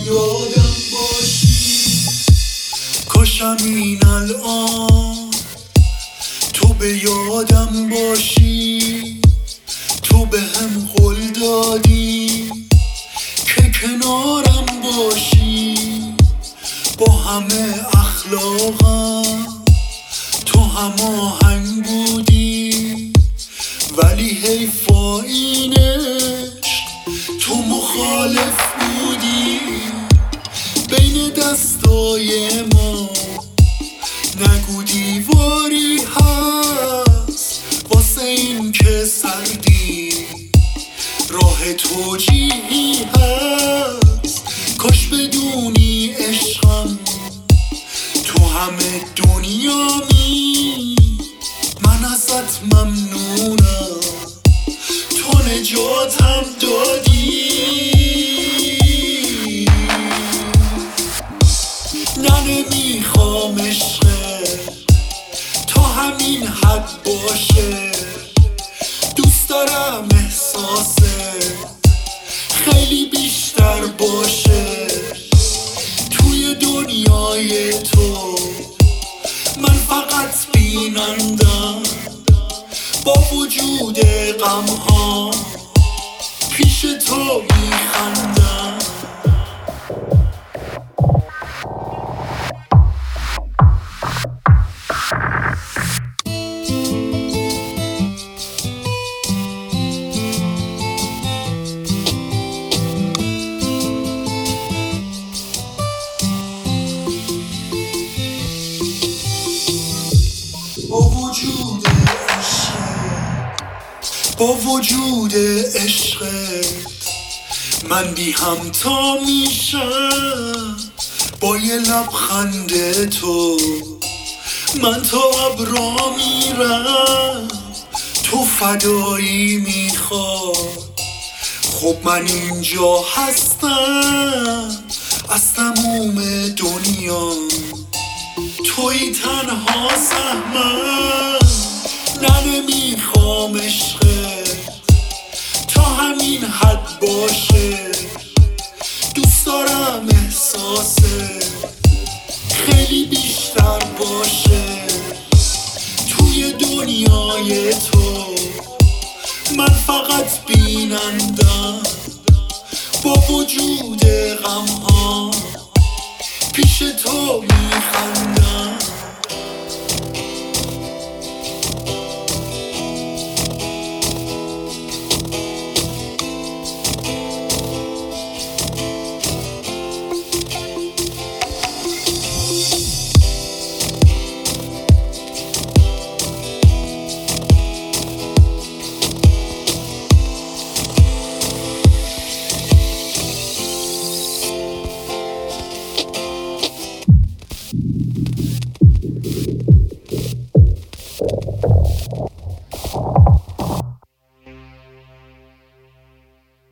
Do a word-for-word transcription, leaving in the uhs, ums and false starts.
یادم باشی، کاشم این الان تو به یادم باشی. تو به هم قول دادی که کنارم باشی، با همه اخلاقم تو هماهنگ بودی، ولی حیفا این عشق تو مخالف بودی. بین دستای ما نگو دیواری هست واسه این که سردی، راه توجیهی هست. کاش بدونی عشقم تو همه دنیامی، من ازت ممنونم تو نجاتم دادی. نه نمیخوام عشقت تا همین حد باشه، دوست دارم احساست خیلی بیشتر باشه. توی دنیای تو من فقط بینندم، با وجود غم ها پیش تو میخندم. با وجود عشقت با وجود عشقت من بی همتا میشم. با یه لبخند تو من تا ابرا میرم. تو فدایی میخواد، خب من اینجا هستم. از تموم دنیا توی تنها سهمم. نه نمیخوام عشقت تا همین حد باشه، دوست دارم احساست خیلی بیشتر باشه. توی دنیای تو من فقط بینندم، با وجود غم ها پیش تو میخندم.